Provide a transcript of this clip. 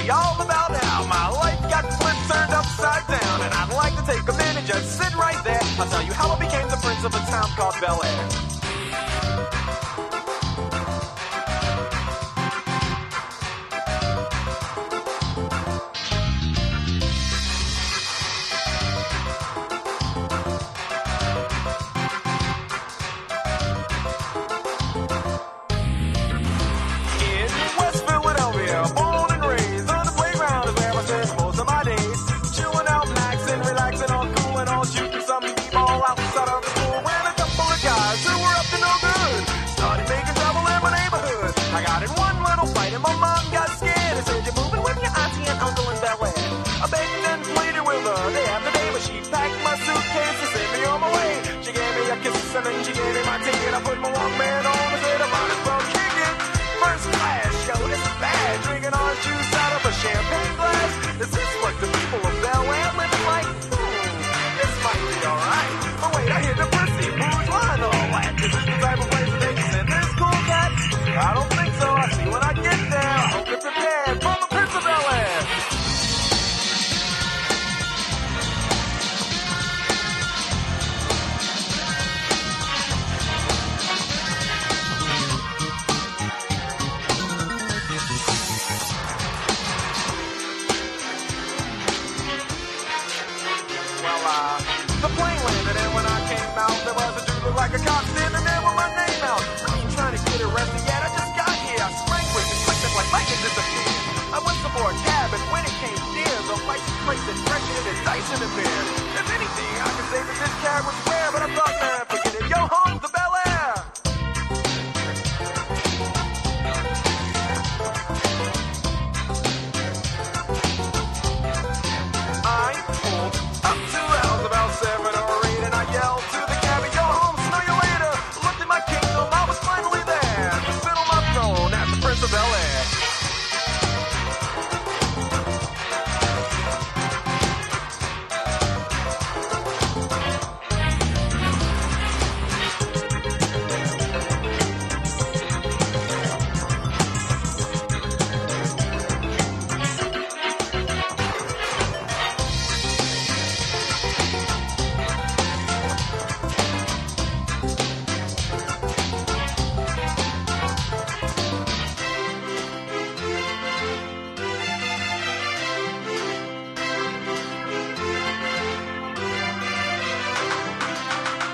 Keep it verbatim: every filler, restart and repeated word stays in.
you all about how my life got flipped, turned upside down. And I'd like to take a minute, just sit right there. I'll tell you how I became the prince of a town called Bel Air.